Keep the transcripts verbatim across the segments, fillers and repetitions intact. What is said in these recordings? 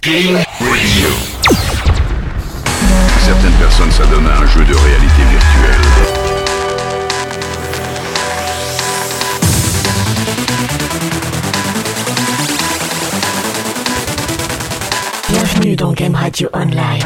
Game Radio. Certaines personnes s'adonnent à un jeu de réalité virtuelle. Bienvenue dans Game Radio Online.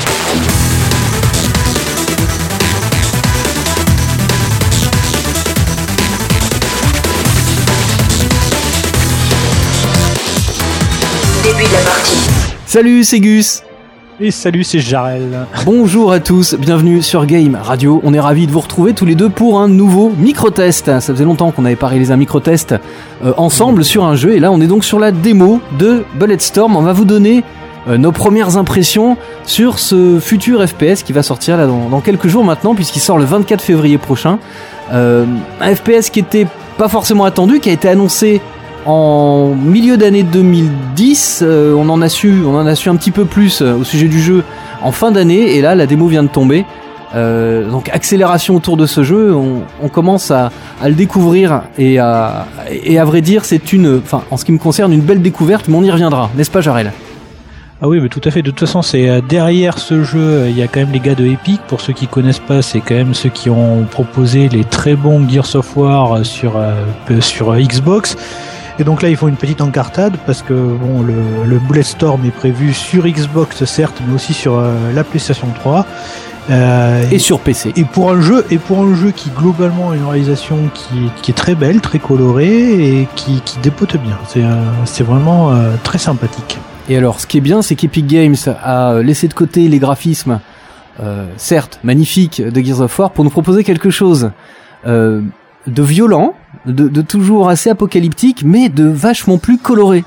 Début de la partie. Salut, c'est Gus. Et salut, c'est Jarel. Bonjour à tous, bienvenue sur Game Radio. On est ravis de vous retrouver tous les deux pour un nouveau micro-test. Ça faisait longtemps qu'on n'avait pas réalisé un micro-test euh, ensemble sur un jeu. Et là, on est donc sur la démo de Bulletstorm. On va vous donner euh, nos premières impressions sur ce futur F P S qui va sortir là dans, dans quelques jours maintenant, puisqu'il sort le vingt-quatre février prochain. Euh, un F P S qui était pas forcément attendu, qui a été annoncé en milieu d'année deux mille dix, euh, on en a su, on en a su un petit peu plus euh, au sujet du jeu en fin d'année, et là la démo vient de tomber. Euh, donc accélération autour de ce jeu, on, on commence à, à le découvrir et à, et à vrai dire c'est une, enfin en ce qui me concerne une belle découverte, mais on y reviendra, n'est-ce pas Jarel ? Ah oui, mais tout à fait. De toute façon, c'est euh, derrière ce jeu, il y a quand même les gars de Epic. Pour ceux qui connaissent pas, c'est quand même ceux qui ont proposé les très bons Gears of War sur euh, sur euh, Xbox. Et donc là, ils font une petite encartade parce que bon, le, le Bulletstorm est prévu sur Xbox certes, mais aussi sur euh, la PlayStation trois. Euh, et, et sur P C. Et pour un jeu, et pour un jeu qui globalement a une réalisation qui, qui est très belle, très colorée et qui, qui dépote bien. C'est, euh, c'est vraiment euh, très sympathique. Et alors, ce qui est bien, c'est qu'Epic Games a laissé de côté les graphismes, euh, certes magnifiques, de Gears of War pour nous proposer quelque chose euh, de violent, de, de toujours assez apocalyptique, mais de vachement plus coloré.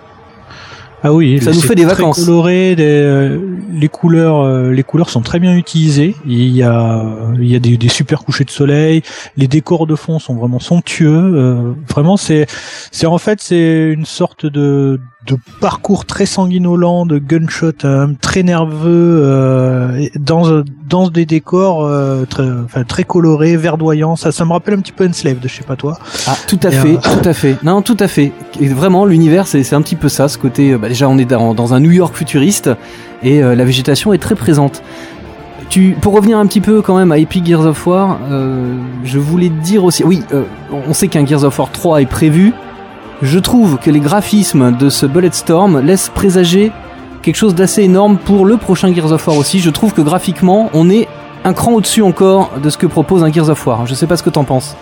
Ah oui, ça nous fait des vacances. Très coloré, des, euh, les couleurs, euh, les couleurs sont très bien utilisées. Il y a, il y a des, des super couchers de soleil. Les décors de fond sont vraiment somptueux. Euh, vraiment, c'est, c'est en fait, c'est une sorte de, de parcours très sanguinolent, de gunshot euh, très nerveux, euh, dans dans des décors euh, très, enfin très colorés, verdoyants. Ça, ça me rappelle un petit peu Enslaved, je sais pas toi. Ah, tout à Et fait, euh... tout à fait. Non, tout à fait. Et vraiment, l'univers, c'est, c'est un petit peu ça, ce côté. Bah, déjà, on est dans, dans un New York futuriste et euh, la végétation est très présente. Tu, pour revenir un petit peu quand même à Epic Gears of War, euh, je voulais te dire aussi. Oui, euh, on sait qu'un Gears of War trois est prévu. Je trouve que les graphismes de ce Bulletstorm laissent présager quelque chose d'assez énorme pour le prochain Gears of War aussi. Je trouve que graphiquement, on est un cran au-dessus encore de ce que propose un Gears of War. Je sais pas ce que t'en penses.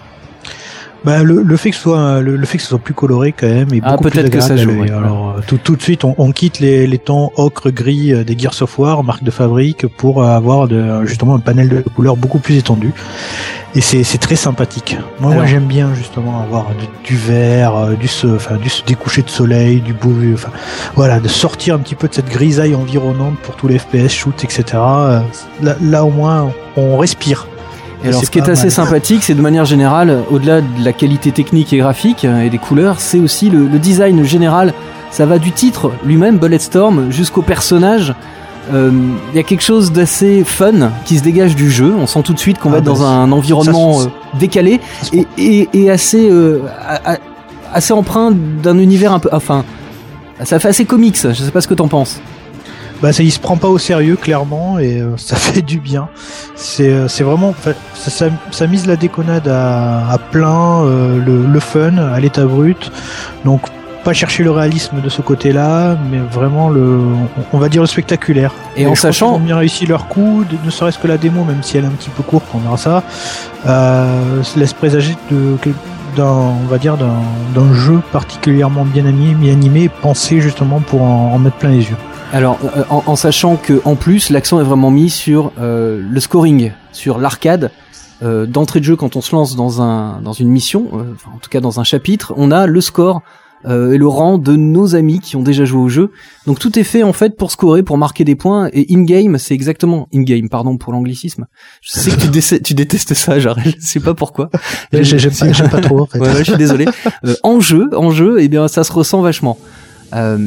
Bah le, le fait que ce soit le, le fait que ce soit plus coloré quand même et ah, beaucoup peut-être plus que ça joue. Ouais. Alors tout tout de suite on, on quitte les les tons ocre gris des Gears of War marque de fabrique pour avoir de, justement un panel de couleurs beaucoup plus étendu et c'est c'est très sympathique. Moi, moi j'aime bien justement avoir du, du vert, du enfin du des couchers de soleil, du beau, enfin voilà, de sortir un petit peu de cette grisaille environnante pour tous les F P S, shoot, et cetera. Là, là au moins on respire. Et alors, ce qui est assez mal. sympathique, c'est de manière générale, au-delà de la qualité technique et graphique et des couleurs, c'est aussi le, le design général. Ça va du titre lui-même, Bulletstorm, jusqu'au personnage. Il euh, y a quelque chose d'assez fun qui se dégage du jeu. On sent tout de suite qu'on ah va être bah dans un environnement ça, euh, décalé et, et, et assez, euh, a, a, assez empreint d'un univers un peu... Enfin, ça fait assez comics. Je sais pas ce que t'en penses. Bah ça, il se prend pas au sérieux clairement et euh, ça fait du bien. C'est euh, c'est vraiment ça, ça, ça mise la déconnade à, à plein, euh, le, le fun à l'état brut. Donc pas chercher le réalisme de ce côté-là, mais vraiment le, on va dire le spectaculaire. Et, et en sachant, ils ont bien réussi leur coup, de, ne serait-ce que la démo, même si elle est un petit peu courte, on verra ça, euh, laisse présager de d'un, on va dire d'un, d'un jeu particulièrement bien animé, bien animé, pensé justement pour en, en mettre plein les yeux. Alors, euh, en, en sachant que en plus, l'accent est vraiment mis sur euh, le scoring, sur l'arcade. Euh, d'entrée de jeu, quand on se lance dans un dans une mission, euh, enfin, en tout cas dans un chapitre, on a le score euh, et le rang de nos amis qui ont déjà joué au jeu. Donc tout est fait en fait pour scorer, pour marquer des points. Et in-game, c'est exactement in-game, pardon pour l'anglicisme. Je sais que tu, dé- tu détestes ça, Jarel. Je sais pas pourquoi. J'aime, j'aime, pas, j'aime pas trop. En fait. Ouais, ouais, je suis désolé. Euh, en jeu, en jeu, eh bien ça se ressent vachement. Euh,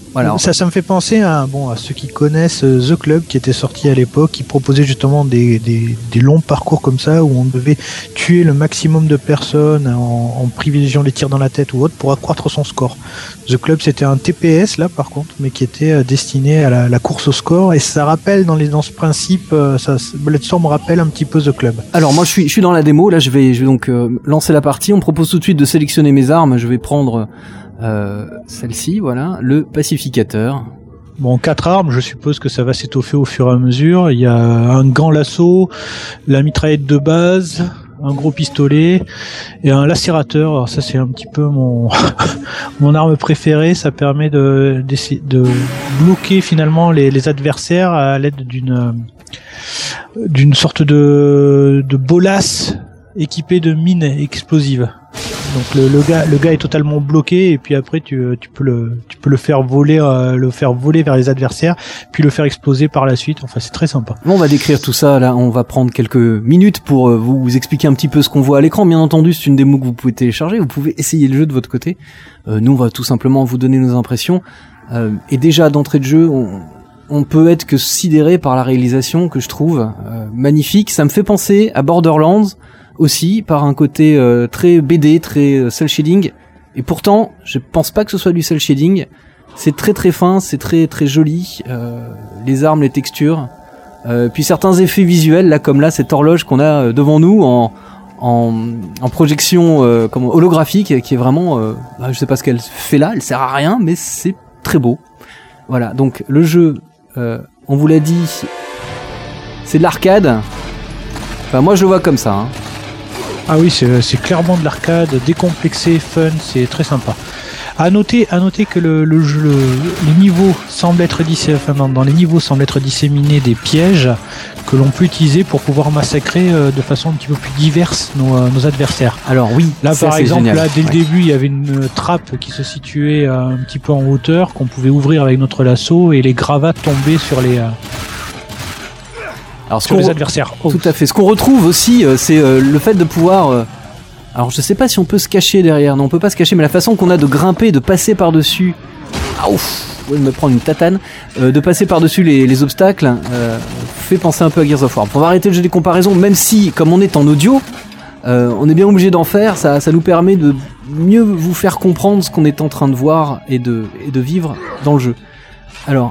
Voilà. Ça, ça me fait penser à, bon, à ceux qui connaissent The Club, qui était sorti à l'époque, qui proposait justement des, des, des longs parcours comme ça, où on devait tuer le maximum de personnes en, en privilégiant les tirs dans la tête ou autre pour accroître son score. The Club, c'était un T P S là par contre, mais qui était destiné à la, la course au score, et ça rappelle dans, les, dans ce principe, ça, Bulletstorm rappelle un petit peu The Club. Alors moi je suis, je suis dans la démo, là je vais, je vais donc euh, lancer la partie, on me propose tout de suite de sélectionner mes armes, je vais prendre euh, celle-ci, voilà, le pacificateur. Bon, quatre armes, je suppose que ça va s'étoffer au fur et à mesure. Il y a un gant lasso, la mitraillette de base, un gros pistolet et un lacérateur. Alors ça c'est un petit peu mon mon arme préférée. Ça permet de de, de bloquer finalement les, les adversaires à l'aide d'une d'une sorte de de bolas équipée de mines explosives. Donc le, le gars le gars est totalement bloqué, et puis après tu tu peux le tu peux le faire voler euh, le faire voler vers les adversaires, puis le faire exploser par la suite. Enfin c'est très sympa. Bon, on va décrire tout ça là, on va prendre quelques minutes pour euh, vous, vous expliquer un petit peu ce qu'on voit à l'écran. Bien entendu, c'est une démo que vous pouvez télécharger, vous pouvez essayer le jeu de votre côté. Euh, nous on va tout simplement vous donner nos impressions. Euh, et déjà d'entrée de jeu, on on peut être que sidéré par la réalisation que je trouve euh, magnifique. Ça me fait penser à Borderlands aussi, par un côté euh, très B D, très euh, cel shading, et pourtant je pense pas que ce soit du cel shading. C'est très très fin, c'est très très joli, euh, les armes, les textures, euh, puis certains effets visuels là, comme là cette horloge qu'on a devant nous en en, en projection euh, comme holographique, qui est vraiment euh, bah, je sais pas ce qu'elle fait là, elle sert à rien, mais c'est très beau. Voilà, donc le jeu, euh, on vous l'a dit, c'est de l'arcade. Enfin moi je le vois comme ça, hein. Ah oui, c'est, c'est clairement de l'arcade, décomplexé, fun, c'est très sympa. À noter, à noter que le, le jeu, le, les niveaux semblent être dissé, enfin dans, dans les niveaux semblent être disséminés des pièges que l'on peut utiliser pour pouvoir massacrer euh, de façon un petit peu plus diverse nos, euh, nos adversaires. Alors oui, là ça, par c'est exemple, génial. là dès Ouais. le début, il y avait une trappe qui se situait euh, un petit peu en hauteur qu'on pouvait ouvrir avec notre lasso, et les gravats tombaient sur les euh, Alors, ce sur qu'on les re- adversaires. Oh. Tout à fait. Ce qu'on retrouve aussi, euh, c'est euh, le fait de pouvoir. Euh, alors, je sais pas si on peut se cacher derrière. Non, on peut pas se cacher, mais la façon qu'on a de grimper, de passer par-dessus. Ah ouf, je vais me prendre une tatane. Euh, de passer par-dessus les, les obstacles, euh, fait penser un peu à Gears of War. On va arrêter le jeu des comparaisons, même si, comme on est en audio, euh, on est bien obligé d'en faire. Ça, ça nous permet de mieux vous faire comprendre ce qu'on est en train de voir et de, et de vivre dans le jeu. Alors.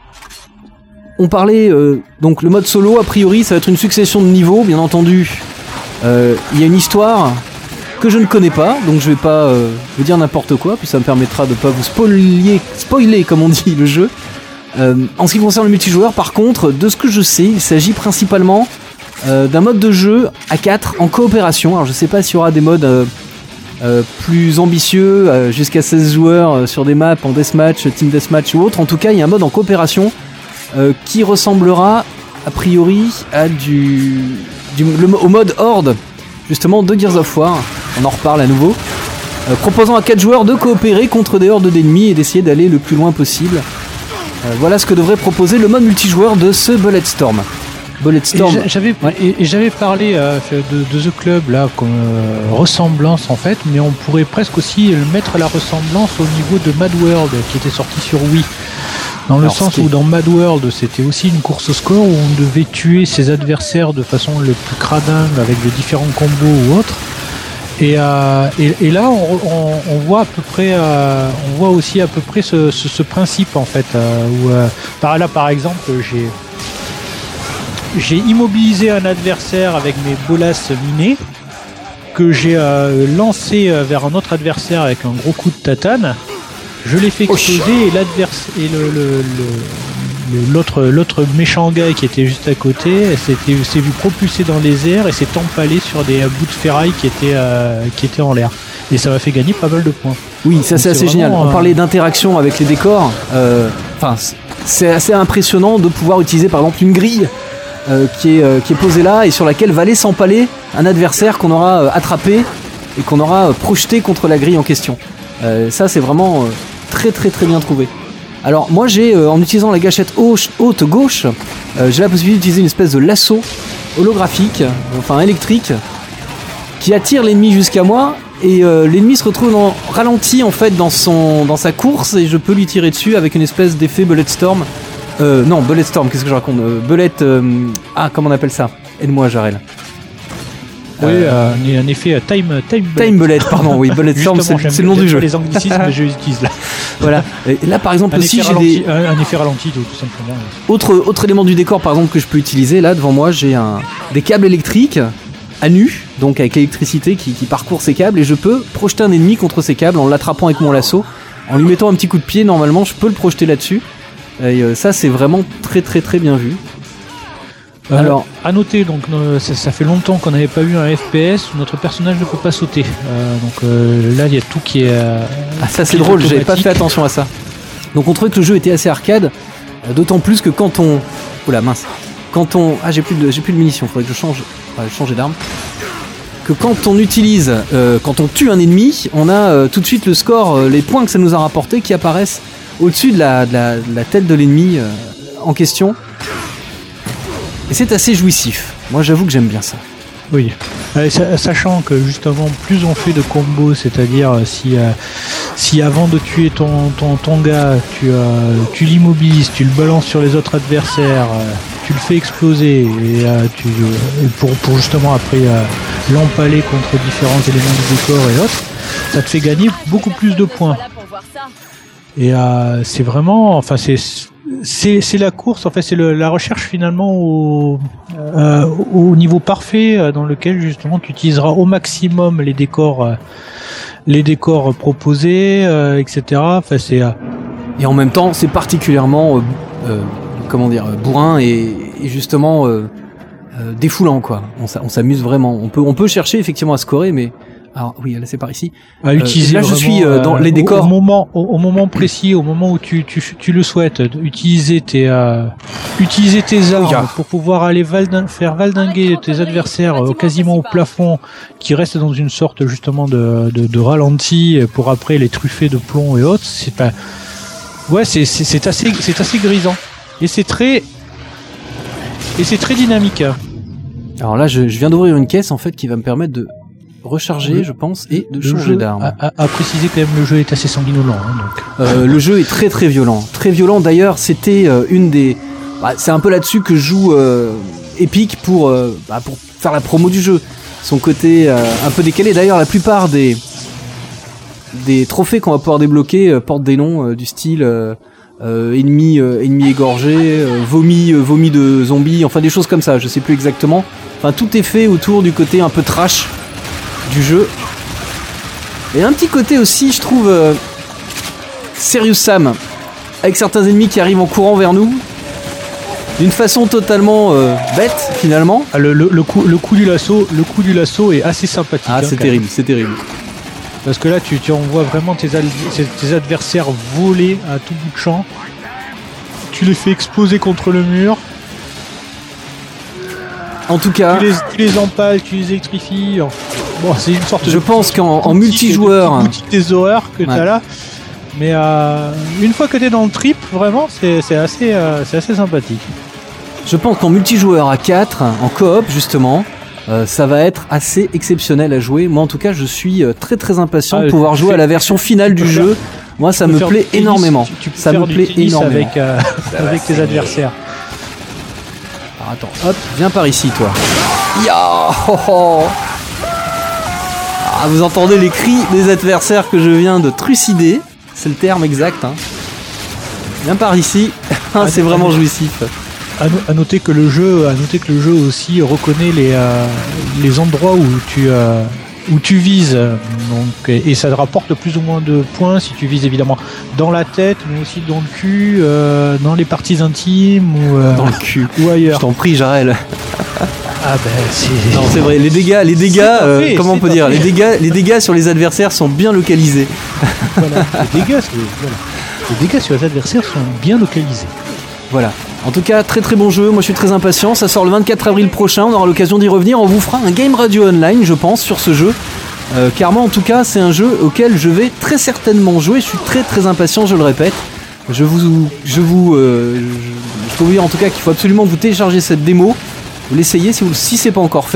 On parlait, euh, donc le mode solo, a priori, ça va être une succession de niveaux, bien entendu. Euh, il y a une histoire que je ne connais pas, donc je vais pas euh, vous dire n'importe quoi, puis ça me permettra de pas vous spoiler, spoiler comme on dit, le jeu. Euh, en ce qui concerne le multijoueur, par contre, de ce que je sais, il s'agit principalement euh, d'un mode de jeu à quatre en coopération. Alors je sais pas s'il y aura des modes euh, euh, plus ambitieux, euh, jusqu'à seize joueurs euh, sur des maps en deathmatch, team deathmatch ou autre. En tout cas, il y a un mode en coopération Euh, qui ressemblera a priori à du, du le, au mode Horde justement de Gears of War. On en reparle à nouveau, euh, proposant à quatre joueurs de coopérer contre des hordes d'ennemis et d'essayer d'aller le plus loin possible. Euh, voilà ce que devrait proposer le mode multijoueur de ce Bulletstorm. Bulletstorm. Et j'avais, ouais. et, et j'avais parlé euh, de, de The Club là comme euh, ressemblance en fait, mais on pourrait presque aussi mettre la ressemblance au niveau de Mad World qui était sorti sur Wii. Dans le Alors, sens c'était... où dans Mad World c'était aussi une course au score où on devait tuer ses adversaires de façon le plus cradingue avec de différents combos ou autres. Et, euh, et, et là on, on, on voit à peu près, euh, on voit aussi à peu près ce, ce, ce principe en fait. Euh, où, euh, par là par exemple j'ai j'ai immobilisé un adversaire avec mes bolas minées que j'ai euh, lancé vers un autre adversaire avec un gros coup de tatane. Je l'ai fait exploser et l'adversaire et le, le, le, l'autre l'autre méchant gars qui était juste à côté s'était s'est vu propulser dans les airs et s'est empalé sur des bouts de ferraille qui étaient euh, qui étaient en l'air, et ça m'a fait gagner pas mal de points. Oui, ça donc c'est assez c'est génial. vraiment, On euh... parlait d'interaction avec les décors. Enfin, euh, c'est assez impressionnant de pouvoir utiliser par exemple une grille euh, qui est euh, qui est posée là et sur laquelle va aller s'empaler un adversaire qu'on aura euh, attrapé et qu'on aura euh, projeté contre la grille en question. Euh, ça c'est vraiment euh, très très très bien trouvé. Alors moi j'ai euh, en utilisant la gâchette haute, haute gauche, euh, j'ai la possibilité d'utiliser une espèce de lasso holographique, euh, enfin électrique, qui attire l'ennemi jusqu'à moi et euh, l'ennemi se retrouve en ralenti en fait dans, son, dans sa course et je peux lui tirer dessus avec une espèce d'effet Bulletstorm. Euh, non, Bulletstorm, qu'est-ce que je raconte euh, Bullet... Euh, ah, comment on appelle ça? Aide-moi, Jarel. Oui, euh, un effet uh, time, time bullet. Time bullet, pardon, oui, Bulletstorm, c'est, c'est le nom du jeu. Les anglicismes, je les utilise là. Voilà. Et là, par exemple, un aussi, j'ai ralenti, des... un, un effet ralenti, tout, tout simplement. Autre, autre élément du décor, par exemple, que je peux utiliser, là, devant moi, j'ai un, des câbles électriques à nu, donc avec l'électricité qui, qui parcourt ces câbles, et je peux projeter un ennemi contre ces câbles en l'attrapant avec mon lasso. En lui mettant un petit coup de pied, normalement, je peux le projeter là-dessus. Et euh, ça, c'est vraiment très, très, très bien vu. Euh, Alors, à noter, donc euh, ça, ça fait longtemps qu'on n'avait pas eu un F P S où notre personnage ne peut pas sauter. Euh, donc euh, là, il y a tout qui est. Euh, ah, ça c'est drôle, j'avais pas fait attention à ça. Donc on trouvait que le jeu était assez arcade, euh, d'autant plus que quand on. Oula mince. Quand on. Ah, j'ai plus de, j'ai plus de munitions, faudrait que je change. Enfin, changer d'arme. Que quand on utilise, euh, quand on tue un ennemi, on a euh, tout de suite le score, euh, les points que ça nous a rapporté qui apparaissent au-dessus de la, de la, de la tête de l'ennemi euh, en question. Et c'est assez jouissif. Moi, j'avoue que j'aime bien ça. Oui. Euh, sachant que justement, plus on fait de combos, c'est-à-dire si, euh, si avant de tuer ton, ton, ton gars, tu, euh, tu l'immobilises, tu le balances sur les autres adversaires, euh, tu le fais exploser, et, euh, tu, euh, pour, pour justement après euh, l'empaler contre différents éléments du décor et autres, ça te fait gagner beaucoup plus de points. Et euh, c'est vraiment, enfin c'est c'est c'est la course, en fait c'est le, la recherche finalement au euh, au niveau parfait euh, dans lequel justement tu utiliseras au maximum les décors euh, les décors proposés, euh, et cetera. Enfin c'est euh... et en même temps c'est particulièrement euh, euh, comment dire bourrin et, et justement euh, euh, défoulant quoi. On, on s'amuse vraiment. On peut on peut chercher effectivement à scorer, mais alors oui, là c'est par ici. À utiliser euh, là je suis euh, dans les décors. Au, au moment, au, au moment précis, au moment où tu tu, tu le souhaites, utiliser tes euh, utiliser tes armes yeah. pour pouvoir aller valdin- faire valdinguer tes adversaires euh, quasiment au plafond, qui restent dans une sorte justement de de, de ralenti pour après les truffer de plomb et autres. C'est pas ouais, c'est c'est, c'est assez c'est assez grisant et c'est très et c'est très dynamique. Alors là, je, je viens d'ouvrir une caisse en fait qui va me permettre de recharger, le, je pense, et de changer d'arme. À, à, à préciser quand même, le jeu est assez sanguinolent. Hein, donc. Euh, le jeu est très très violent, très violent. D'ailleurs, c'était euh, une des. Bah, c'est un peu là-dessus que joue euh, Epic pour euh, bah, pour faire la promo du jeu. Son côté euh, un peu décalé. D'ailleurs, la plupart des des trophées qu'on va pouvoir débloquer euh, portent des noms euh, du style euh, euh, ennemi euh, ennemi égorgé, euh, vomi euh, vomi de zombies, enfin des choses comme ça. Je sais plus exactement. Enfin, tout est fait autour du côté un peu trash du jeu. Et un petit côté aussi, je trouve, euh, Serious Sam, avec certains ennemis qui arrivent en courant vers nous, d'une façon totalement euh, bête finalement. Ah, le, le, le, coup, le coup du lasso, le coup du lasso est assez sympathique. Ah, hein, c'est terrible, c'est terrible. Parce que là, tu, tu envoies vraiment tes, al- tes adversaires voler à tout bout de champ. Tu les fais exploser contre le mur. En tout cas, tu les, tu les empales, tu les électrifies. Bon, c'est une sorte. Je de pense qu'en en multijoueur, de boutique des horreurs que ouais. t'as là. Mais euh, une fois que t'es dans le trip, vraiment, c'est, c'est assez, euh, c'est assez sympathique. Je pense qu'en multijoueur à quatre, en coop justement, euh, ça va être assez exceptionnel à jouer. Moi, en tout cas, je suis très très impatient ah, de pouvoir jouer à la version finale du jeu. Moi, ça me plaît énormément. Tu, tu ça me plaît énormément avec euh, avec tes adversaires. Alors, attends, hop, viens par ici, toi. Ya, oh, oh. Ah, vous entendez les cris des adversaires que je viens de trucider. C'est le terme exact. Hein. Viens par ici. C'est vraiment jouissif. À, no- à noter que le jeu, à noter que le jeu aussi reconnaît les euh, les endroits où tu euh, où tu vises. Donc et, et ça te rapporte plus ou moins de points si tu vises évidemment dans la tête, mais aussi dans le cul, euh, dans les parties intimes ou euh, dans le cul ou ailleurs. Je t'en prie, Jarel. Ah ben c'est. Non, c'est vrai. Les dégâts, les dégâts, euh, fait, comment on peut dire, fait. les dégâts, les dégâts sur les adversaires sont bien localisés. Voilà. Les dégâts, c'est, voilà. les dégâts sur les adversaires sont bien localisés. Voilà. En tout cas, très très bon jeu. Moi, je suis très impatient. Ça sort le vingt-quatre avril prochain. On aura l'occasion d'y revenir. On vous fera un Game Radio Online, je pense, sur ce jeu. Euh, car moi, en tout cas, c'est un jeu auquel je vais très certainement jouer. Je suis très très impatient. Je le répète. Je vous, je vous, euh, je, je peux vous dire en tout cas qu'il faut absolument que vous téléchargez cette démo. Vous l'essayez si, vous, si c'est pas encore fait.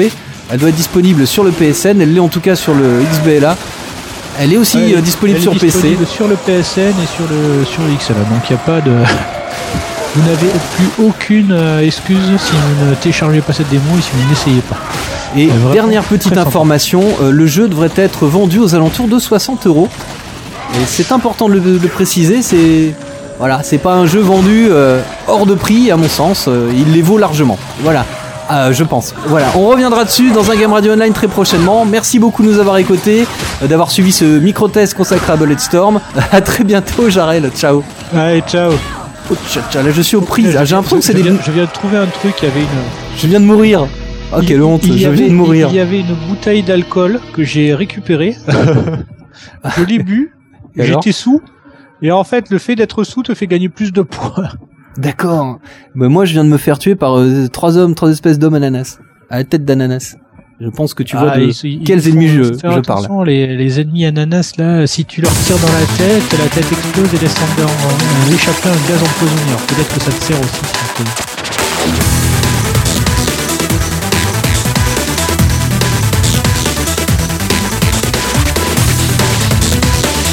Elle doit être disponible sur le P S N, elle l'est en tout cas sur le X B L A. Elle est aussi ouais, euh, disponible elle sur est P C. Disponible sur le P S N et sur le sur le X L A. Donc il n'y a pas de vous n'avez plus aucune euh, excuse si vous ne téléchargez pas cette démo et si vous n'essayez pas. Et vraiment dernière petite information, euh, le jeu devrait être vendu aux alentours de soixante euros. Et c'est important de le, de le préciser, c'est voilà, c'est pas un jeu vendu euh, hors de prix à mon sens, euh, il les vaut largement. Voilà. Euh, je pense. Voilà, on reviendra dessus dans un Game Radio Online très prochainement. Merci beaucoup de nous avoir écoutés, euh, d'avoir suivi ce micro-test consacré à Bulletstorm. À très bientôt, Jarel. Ciao. Allez, ciao. Oh, tcha, tcha, là, je suis aux prises. Ah, j'ai l'impression que c'est je des. Viens, je viens de trouver un truc. Il y avait une. Je viens de mourir. Oh, quelle honte. Il je avait, viens de mourir. Il y avait une bouteille d'alcool que j'ai récupérée. Je l'ai bu. J'étais sous. Et en fait, le fait d'être sous te fait gagner plus de points. D'accord. Bah, moi, je viens de me faire tuer par euh, trois hommes, trois espèces d'hommes ananas. À la tête d'ananas. Je pense que tu vois ah, de ils, quels ils ennemis je, faire je parle. Les, les ennemis ananas, là, si tu leur tires dans la tête, la tête explose et laisse en, en, en échapper un gaz empoisonneur. Peut-être que ça te sert aussi.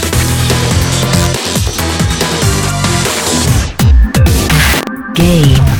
Game.